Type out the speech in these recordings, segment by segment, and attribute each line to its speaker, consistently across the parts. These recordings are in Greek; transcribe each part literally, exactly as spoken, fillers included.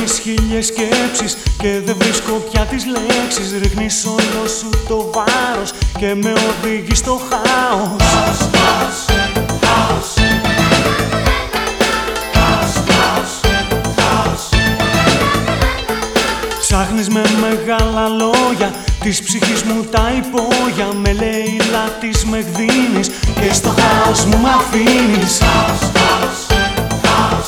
Speaker 1: κάνεις χίλιες σκέψεις και δεν βρίσκω πια τις λέξεις. Ρίχνεις όλο σου το βάρος και με οδηγείς στο χάος.
Speaker 2: Χάος, χάος, χάος. Χάος, χάος, χάος.
Speaker 1: Ψάχνεις με μεγάλα λόγια της ψυχής μου τα υπόγεια. Με λέιλα της με γδίνεις και στο χάος μου μ' αφήνεις.
Speaker 2: Χάος, χάος, χάος.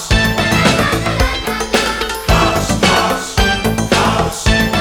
Speaker 2: Χάος, χάος, χάος.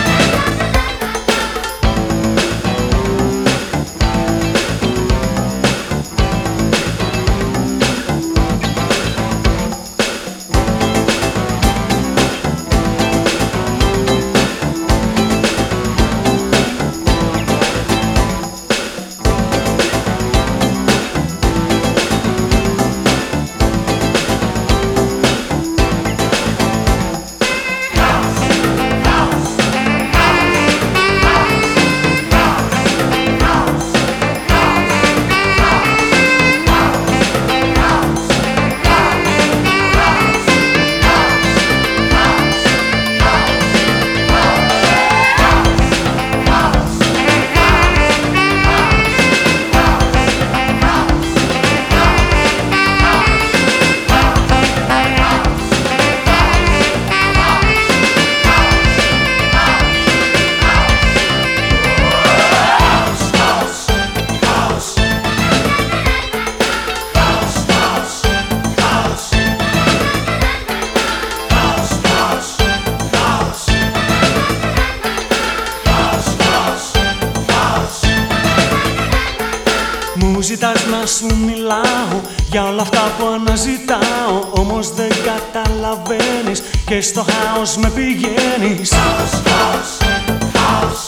Speaker 1: Μου ζητάς να σου μιλάω για όλα αυτά που αναζητάω, όμως δεν καταλαβαίνεις και στο χάος με πηγαίνεις.
Speaker 2: Χάος, χάος, χάος.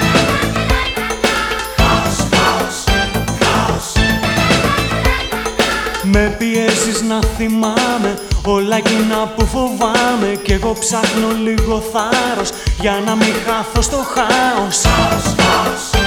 Speaker 2: Χάος, χάος, χάος.
Speaker 1: Με πιέζεις να θυμάμαι όλα εκείνα που φοβάμαι κι εγώ ψάχνω λίγο θάρρος για να μην χάθω στο χάος.
Speaker 2: Χάος, χάος.